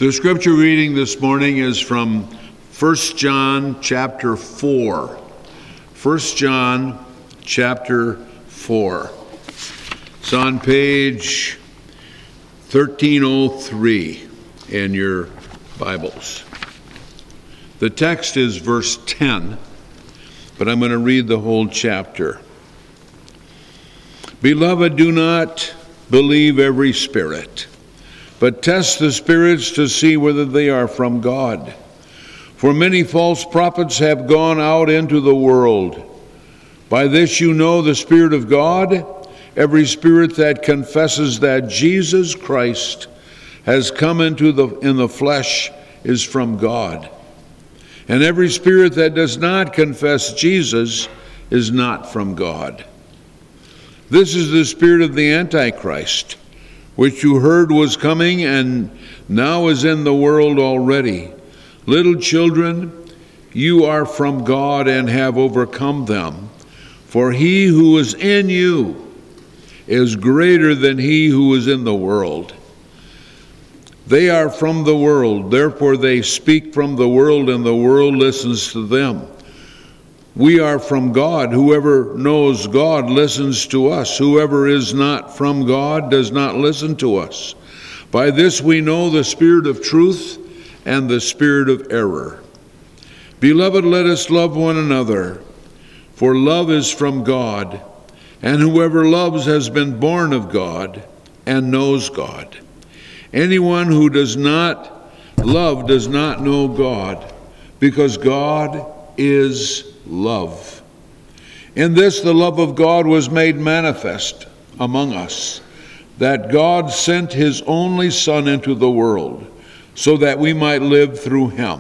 The scripture reading this morning is from 1 John chapter 4. 1 John chapter 4. It's on page 1303 in your Bibles. The text is verse 10, but I'm going to read the whole chapter. Beloved, do not believe every spirit, but test the spirits to see whether they are from God. For many false prophets have gone out into the world. By this you know the Spirit of God. Every spirit that confesses that Jesus Christ has come in the flesh is from God. And every spirit that does not confess Jesus is not from God. This is the spirit of the Antichrist, which you heard was coming and now is in the world already. Little children, you are from God and have overcome them. For he who is in you is greater than he who is in the world. They are from the world, therefore they speak from the world, and the world listens to them. We are from God. Whoever knows God listens to us. Whoever is not from God does not listen to us. By this we know the spirit of truth and the spirit of error. Beloved, let us love one another, for love is from God, and whoever loves has been born of God and knows God. Anyone who does not love does not know God, because God is love. In this the love of God was made manifest among us, that God sent his only Son into the world, so that we might live through him.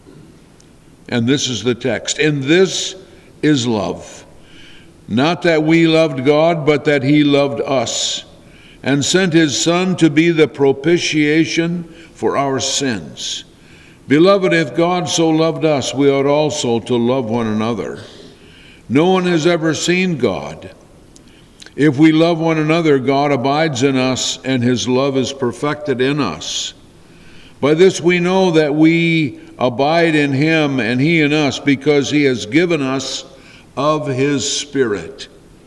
And this is the text. In this is love, not that we loved God, but that he loved us, and sent his Son to be the propitiation for our sins. Beloved, if God so loved us, we ought also to love one another. No one has ever seen God. If we love one another, God abides in us, and his love is perfected in us. By this we know that we abide in him and he in us, because he has given us of his Spirit.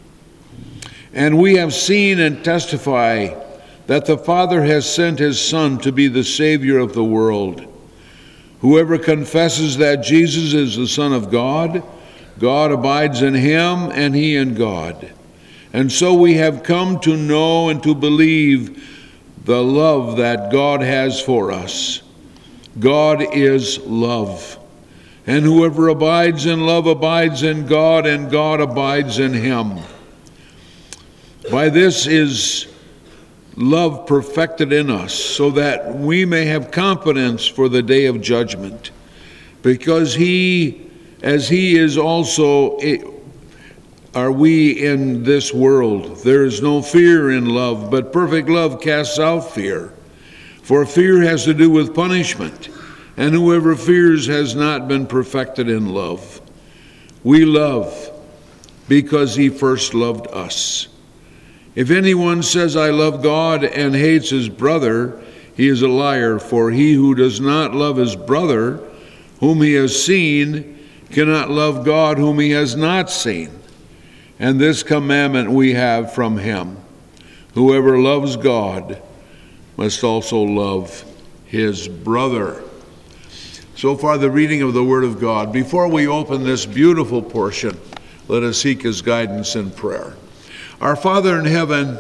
And we have seen and testify that the Father has sent his Son to be the Savior of the world. Whoever confesses that Jesus is the Son of God, God abides in him and he in God. And so we have come to know and to believe the love that God has for us. God is love. And whoever abides in love abides in God, and God abides in him. By this is love perfected in us, so that we may have confidence for the day of judgment. Because he, as he is also, are we in this world. There is no fear in love, but perfect love casts out fear. For fear has to do with punishment, and whoever fears has not been perfected in love. We love because he first loved us. If anyone says, I love God, and hates his brother, he is a liar, for he who does not love his brother, whom he has seen, cannot love God, whom he has not seen. And this commandment we have from him: whoever loves God must also love his brother. So far, the reading of the Word of God. Before we open this beautiful portion, let us seek his guidance in prayer. Our Father in heaven,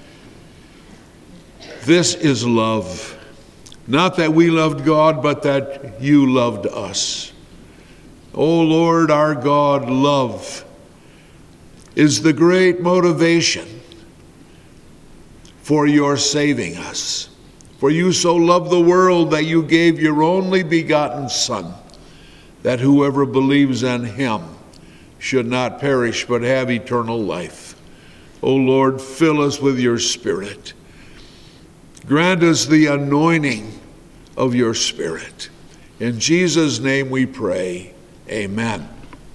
this is love. Not that we loved God, but that you loved us. O Lord, our God, love is the great motivation for your saving us. For you so loved the world that you gave your only begotten Son, that whoever believes in him should not perish but have eternal life. O Lord, fill us with your Spirit. Grant us the anointing of your Spirit. In Jesus' name we pray. Amen.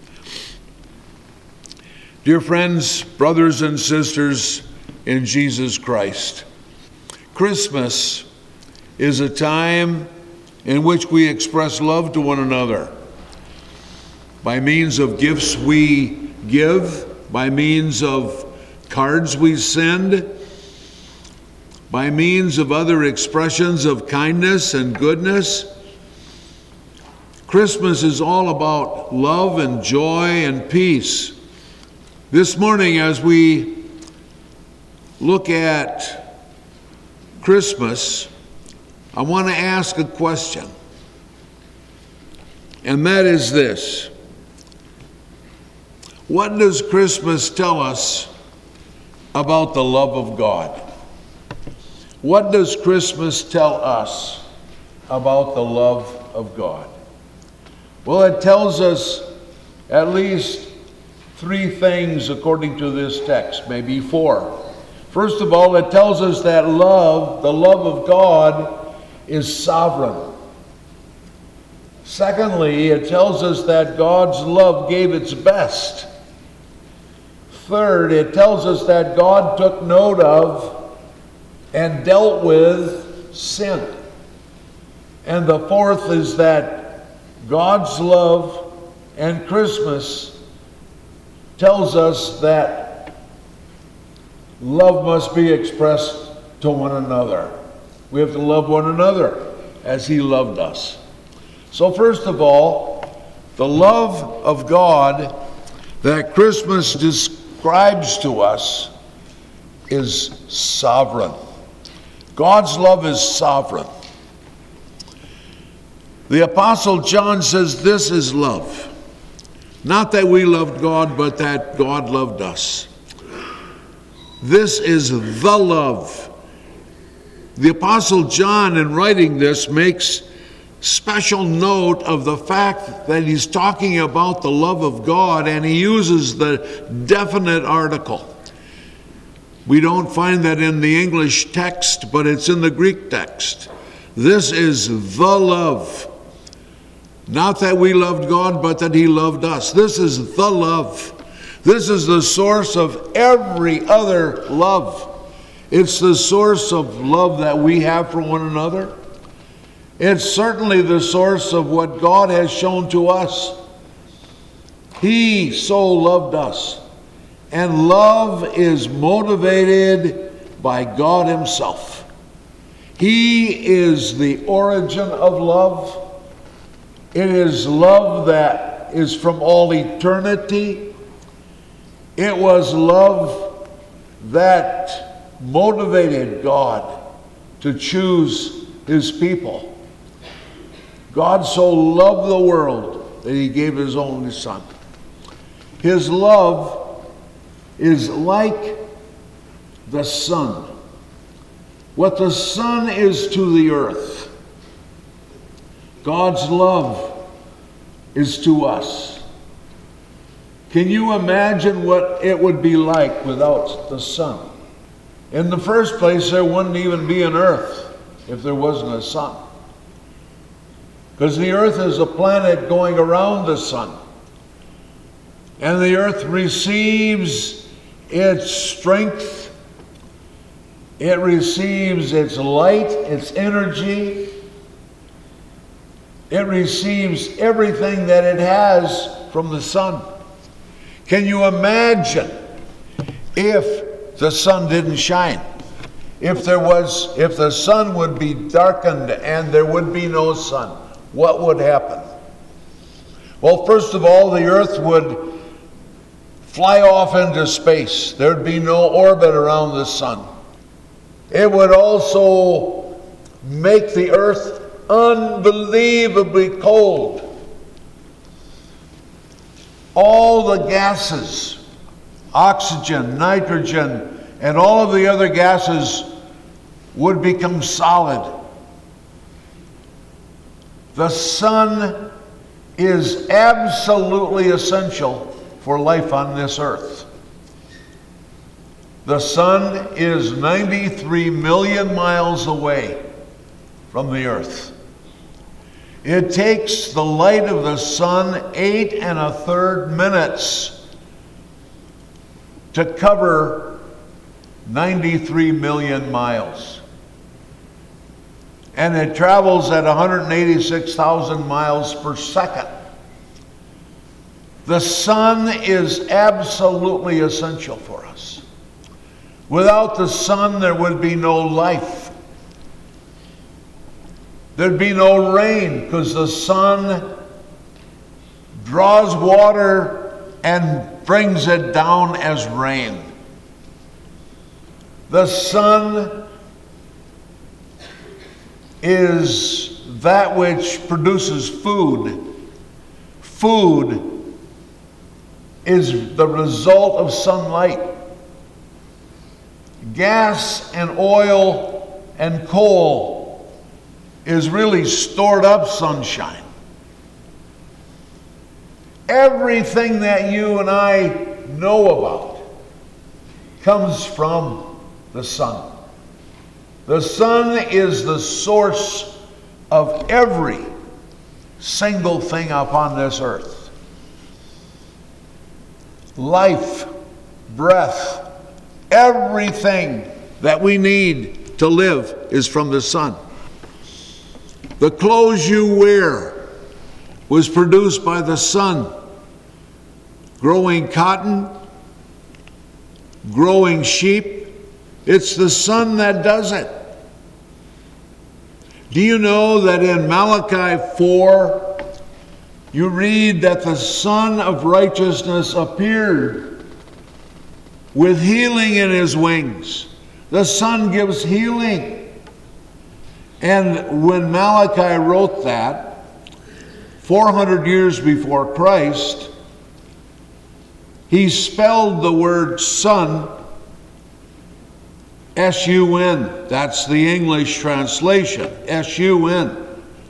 Dear friends, brothers and sisters in Jesus Christ, Christmas is a time in which we express love to one another by means of gifts we give, by means of cards we send, by means of other expressions of kindness and goodness. Christmas is all about love and joy and peace. This morning, as we look at Christmas, I want to ask a question, and that is this: what does Christmas tell us about the love of God? What does Christmas tell us about the love of God? Well, it tells us at least three things according to this text, maybe four. First of all, it tells us that love, the love of God, is sovereign. Secondly, it tells us that God's love gave its best. Third, it tells us that God took note of and dealt with sin. And the fourth is that God's love and Christmas tells us that love must be expressed to one another. We have to love one another as He loved us. So first of all, the love of God that Christmas describes to us is sovereign. God's love is sovereign. The Apostle John says this is love. Not that we loved God, but that God loved us. This is the love. The Apostle John, in writing this, makes special note of the fact that he's talking about the love of God, and he uses the definite article. We don't find that in the English text, but it's in the Greek text. This is the love. Not that we loved God, but that He loved us. This is the love. This is the source of every other love. It's the source of love that we have for one another. It's certainly the source of what God has shown to us. He so loved us. And love is motivated by God Himself. He is the origin of love. It is love that is from all eternity. It was love that motivated God to choose His people. God so loved the world that He gave His only Son. His love is like the sun. What the sun is to the earth, God's love is to us. Can you imagine what it would be like without the sun? In the first place, there wouldn't even be an earth if there wasn't a sun. Because the earth is a planet going around the sun. And the earth receives its strength, it receives its light, its energy. It receives everything that it has from the sun. Can you imagine if the sun didn't shine? If the sun would be darkened and there would be no sun, what would happen? Well, first of all, the earth would fly off into space. There'd be no orbit around the sun. It would also make the earth unbelievably cold. All the gases, oxygen, nitrogen, and all of the other gases would become solid. The sun is absolutely essential for life on this earth. The sun is 93 million miles away from the earth. It takes the light of the sun 8 1/3 minutes to cover 93 million miles. and it travels at 186,000 miles per second. The sun is absolutely essential for us. Without the sun, there would be no life. There'd be no rain, because the sun draws water and brings it down as rain. The sun is that which produces food. Food is the result of sunlight. Gas and oil and coal is really stored up sunshine. Everything that you and I know about comes from the sun. The sun is the source of every single thing upon this earth. Life, breath, everything that we need to live is from the sun. The clothes you wear was produced by the sun. Growing cotton, growing sheep, it's the sun that does it. Do you know that in Malachi 4, you read that the Son of Righteousness appeared with healing in his wings? The sun gives healing. And when Malachi wrote that, 400 years before Christ, he spelled the word sun, S-U-N. That's the English translation, S-U-N.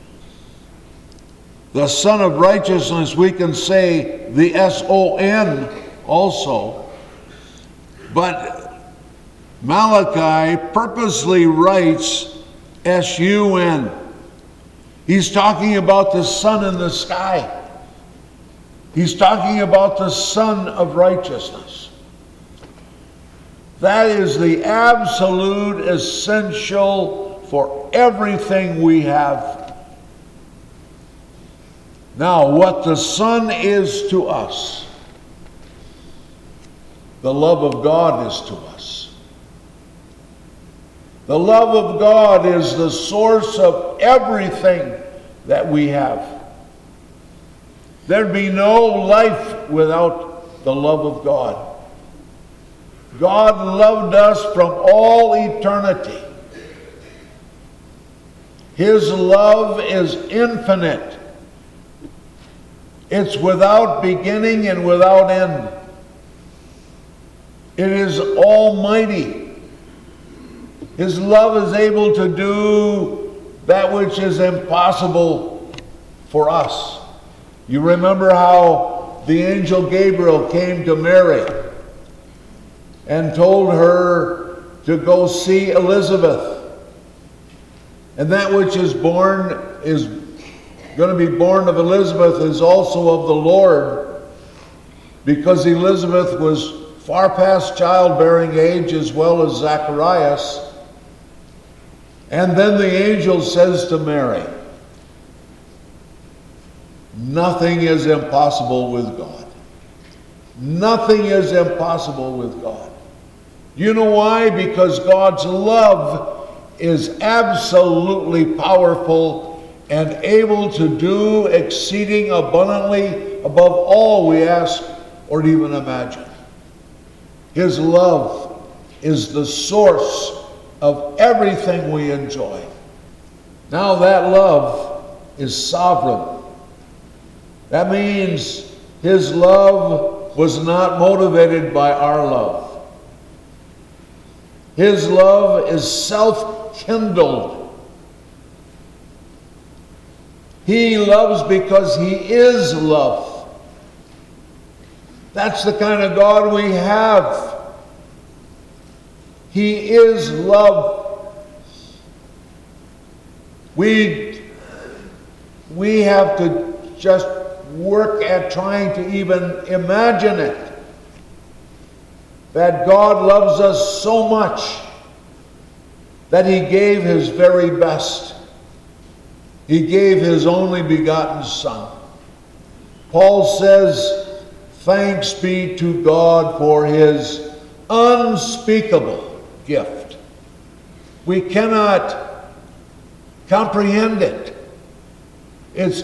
The Son of Righteousness, we can say the S-O-N also. But Malachi purposely writes S-U-N. He's talking about the sun in the sky. He's talking about the Son of Righteousness. That is the absolute essential for everything we have. Now, what the sun is to us, the love of God is to us. The love of God is the source of everything that we have. There'd be no life without the love of God. God loved us from all eternity. His love is infinite. It's without beginning and without end. It is almighty. His love is able to do that which is impossible for us. You remember how the angel Gabriel came to Mary and told her to go see Elizabeth. And that which is born is going to be born of Elizabeth is also of the Lord, because Elizabeth was far past childbearing age as well as Zacharias. And then the angel says to Mary, nothing is impossible with God. Nothing is impossible with God. You know why? Because God's love is absolutely powerful and able to do exceeding abundantly above all we ask or even imagine. His love is the source of everything we enjoy. Now that love is sovereign. That means his love was not motivated by our love. His love is self-kindled. He loves because he is love. That's the kind of God we have. He is love. We have to just work at trying to even imagine it. That God loves us so much that he gave his very best. He gave his only begotten Son. Paul says, thanks be to God for his unspeakable gift. We cannot comprehend it. It's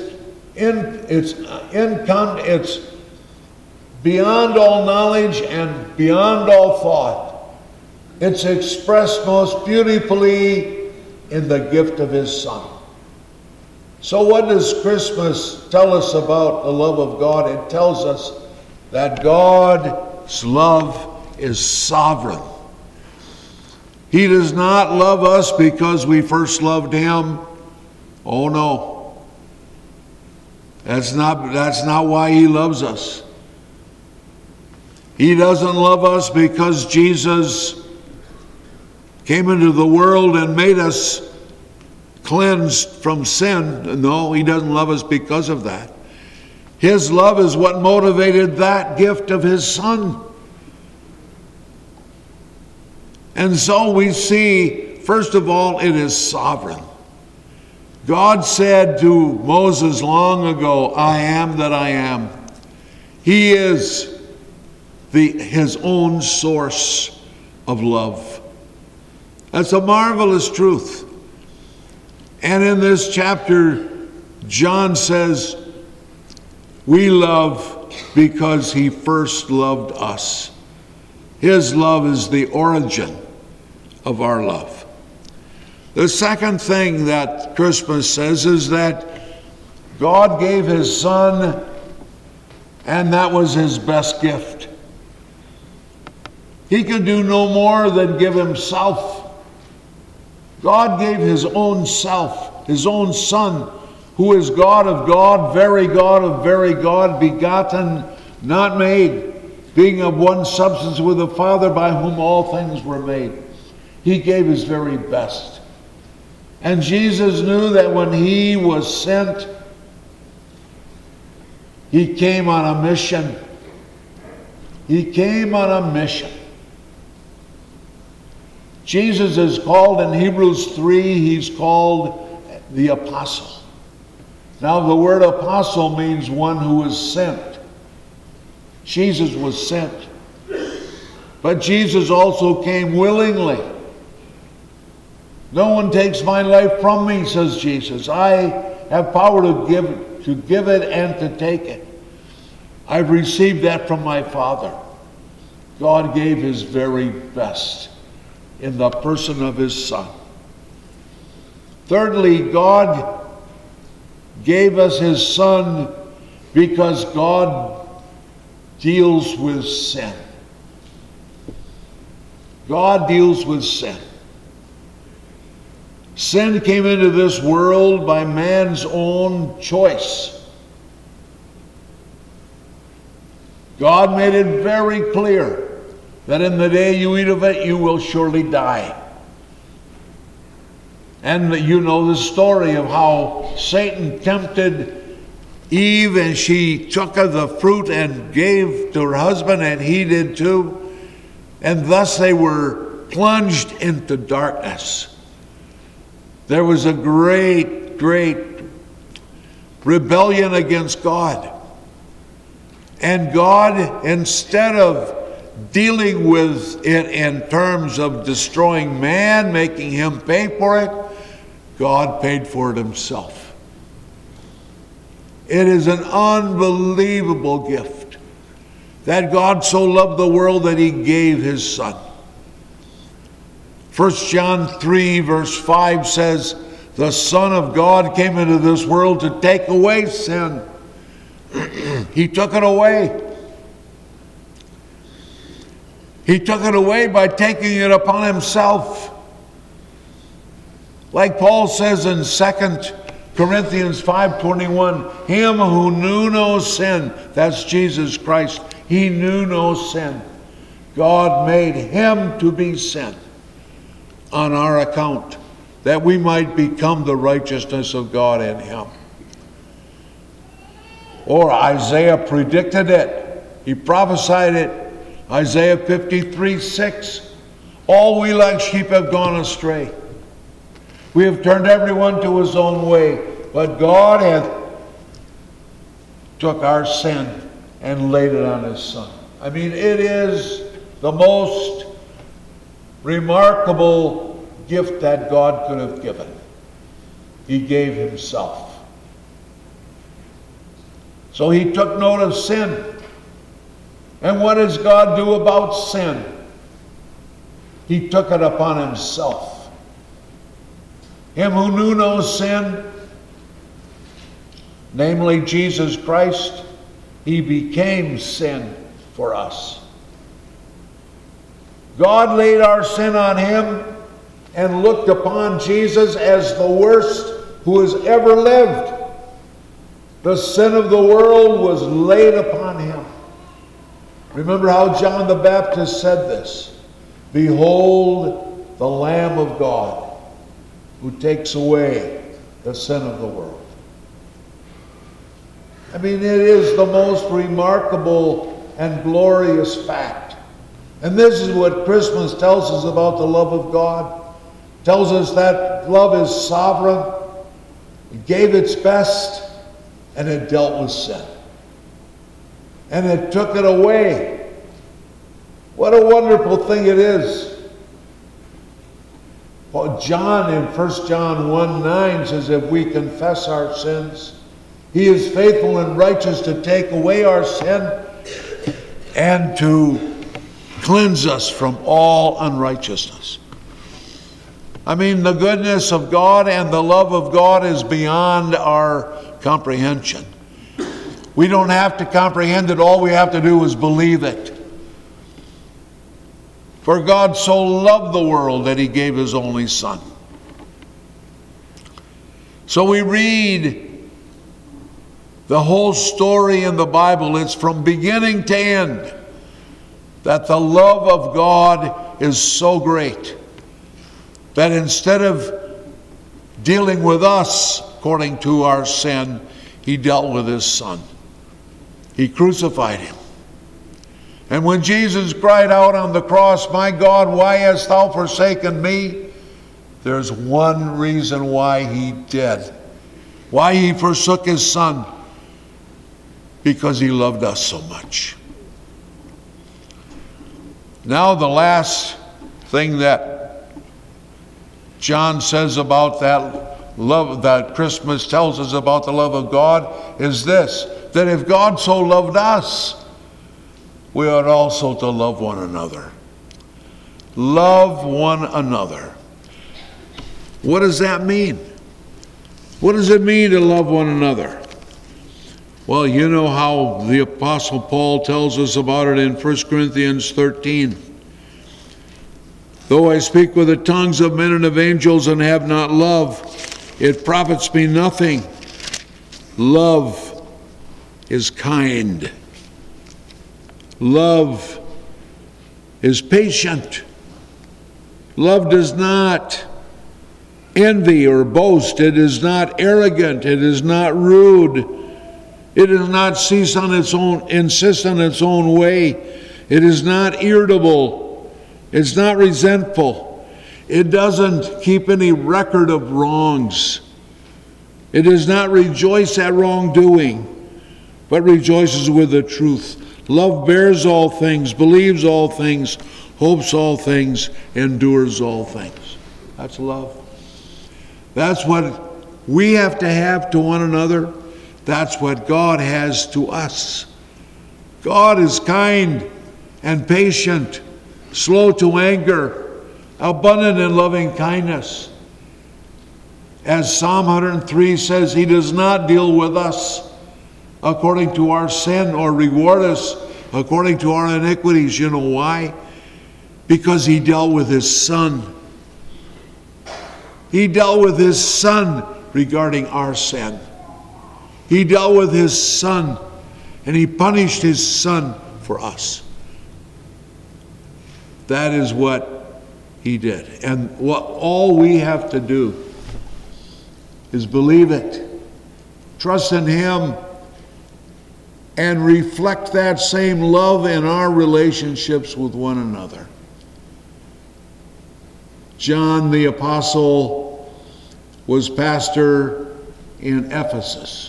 beyond all knowledge and beyond all thought. It's expressed most beautifully in the gift of his Son. So what does Christmas tell us about the love of God? It tells us that God's love is sovereign. He does not love us because we first loved him. Oh no. That's not why he loves us. He doesn't love us because Jesus came into the world and made us cleansed from sin. No, he doesn't love us because of that. His love is what motivated that gift of his Son. And so we see, first of all, it is sovereign. God said to Moses long ago, I am that I am. He is his own source of love. That's a marvelous truth. And in this chapter, John says, we love because he first loved us. His love is the origin of our love. The second thing that Christmas says is that God gave his Son, and that was his best gift. He could do no more than give himself. God gave his own self, his own Son, who is God of God, very God of very God, begotten, not made, being of one substance with the Father, by whom all things were made. He gave his very best. And Jesus knew that when he was sent, he came on a mission. He came on a mission. Jesus is called in Hebrews 3, he's called the apostle. Now the word apostle means one who is sent. Jesus was sent. But Jesus also came willingly. No one takes my life from me, says Jesus. I have power to give it and to take it. I've received that from my Father. God gave his very best in the person of his Son. Thirdly, God gave us his Son because God deals with sin. God deals with sin. Sin came into this world by man's own choice. God made it very clear that in the day you eat of it, you will surely die. And you know the story of how Satan tempted Eve, and she took of the fruit and gave to her husband, and he did too. And thus they were plunged into darkness. There was a great, great rebellion against God. And God, instead of dealing with it in terms of destroying man, making him pay for it, God paid for it himself. It is an unbelievable gift that God so loved the world that he gave his Son. 1 John 3 verse 5 says, the Son of God came into this world to take away sin. He took it away. He took it away by taking it upon himself. Like Paul says in 2 Corinthians 5:21, him who knew no sin, that's Jesus Christ, he knew no sin. God made him to be sin on our account, that we might become the righteousness of God in him. Or Isaiah predicted it. He prophesied it. Isaiah 53:6. All we like sheep have gone astray. We have turned everyone to his own way, But God hath took our sin and laid it on his Son. I mean, it is the most remarkable gift that God could have given. He gave himself. So he took note of sin. And what does God do about sin? He took it upon himself. Him who knew no sin, namely Jesus Christ, he became sin for us. God laid our sin on him and looked upon Jesus as the worst who has ever lived. The sin of the world was laid upon him. Remember how John the Baptist said this: "Behold the Lamb of God who takes away the sin of the world." I mean, it is the most remarkable and glorious fact. And this is what Christmas tells us about the love of God. It tells us that love is sovereign. It gave its best, and it dealt with sin. And it took it away. What a wonderful thing it is. Well, John in 1 John 1:9 says, if we confess our sins, he is faithful and righteous to take away our sin and to cleanse us from all unrighteousness. I mean, the goodness of God and the love of God is beyond our comprehension. We don't have to comprehend it. All we have to do is believe it. For God so loved the world that he gave his only Son. So we read the whole story in the Bible. It's from beginning to end that the love of God is so great that instead of dealing with us according to our sin, he dealt with his Son. He crucified him. And when Jesus cried out on the cross, "My God, why hast thou forsaken me?" there's one reason why he did. Why he forsook his Son. Because he loved us so much. Now the last thing that John says about that love, that Christmas tells us about the love of God, is this: that if God so loved us, we ought also to love one another. Love one another. What does that mean? What does it mean to love one another? Well, you know how the Apostle Paul tells us about it in 1 Corinthians 13. Though I speak with the tongues of men and of angels and have not love, it profits me nothing. Love is kind. Love is patient. Love does not envy or boast. It is not arrogant. It is not rude. It does not insist on its own way. It is not irritable. It's not resentful. It doesn't keep any record of wrongs. It does not rejoice at wrongdoing, but rejoices with the truth. Love bears all things, believes all things, hopes all things, endures all things. That's love. That's what we have to one another. That's what God has to us. God is kind and patient, slow to anger, abundant in loving kindness. As Psalm 103 says, he does not deal with us according to our sin or reward us according to our iniquities. You know why? Because he dealt with his Son. He dealt with his Son regarding our sin. He dealt with his Son, and he punished his Son for us. That is what he did. And what all we have to do is believe it, trust in him, and reflect that same love in our relationships with one another. John the Apostle was pastor in Ephesus.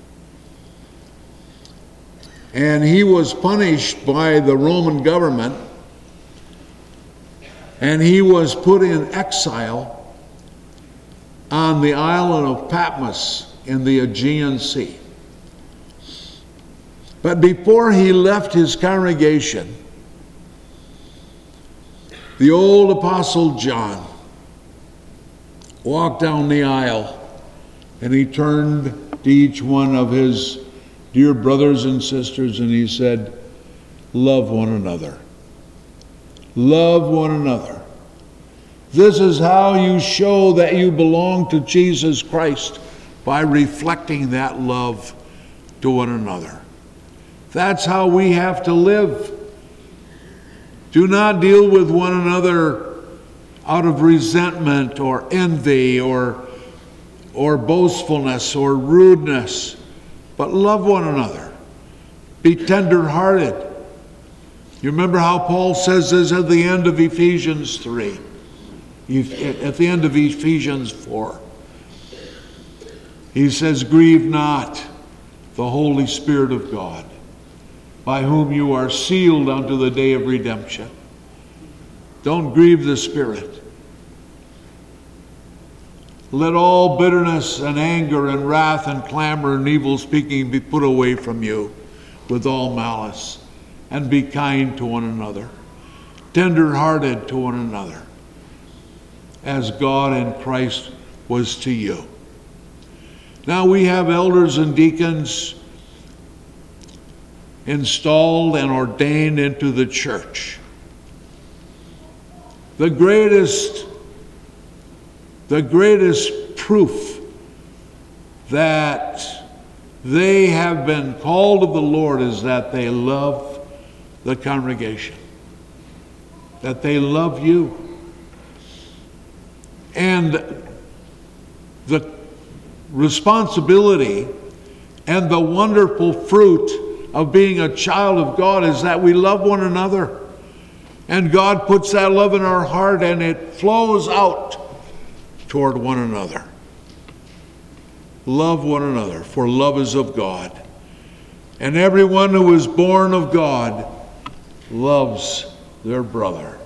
And he was punished by the Roman government, and he was put in exile on the island of Patmos in the Aegean Sea. But before he left his congregation, the old Apostle John walked down the aisle, and he turned to each one of his dear brothers and sisters, and he said, "Love one another. Love one another. This is how you show that you belong to Jesus Christ, by reflecting that love to one another." That's how we have to live. Do not deal with one another out of resentment or envy or boastfulness or rudeness, but love one another. Be tender-hearted. You remember how Paul says this at the end of Ephesians 3, at the end of Ephesians 4. He says, "Grieve not the Holy Spirit of God, by whom you are sealed unto the day of redemption." Don't grieve the Spirit. Let all bitterness and anger and wrath and clamor and evil speaking be put away from you with all malice, and be kind to one another, tender-hearted to one another, as God in Christ was to you. Now we have elders and deacons installed and ordained into the church. The greatest proof that they have been called of the Lord is that they love the congregation, that they love you. And the responsibility and the wonderful fruit of being a child of God is that we love one another. And God puts that love in our heart, and it flows out toward one another. Love one another, for love is of God. And everyone who is born of God loves their brother.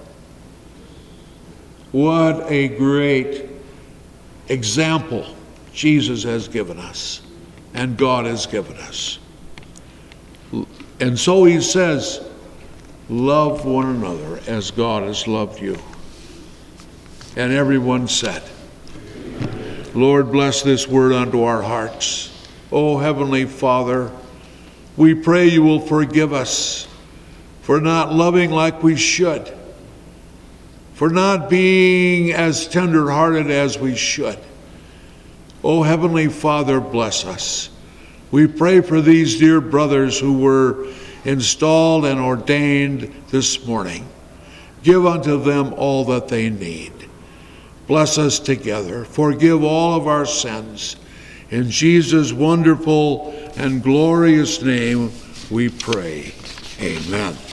What a great example Jesus has given us, and God has given us. And so he says, love one another as God has loved you. And everyone said, Lord, bless this word unto our hearts. Oh, Heavenly Father, we pray you will forgive us for not loving like we should, for not being as tender-hearted as we should. Oh, Heavenly Father, bless us. We pray for these dear brothers who were installed and ordained this morning. Give unto them all that they need. Bless us together. Forgive all of our sins. In Jesus' wonderful and glorious name we pray. Amen.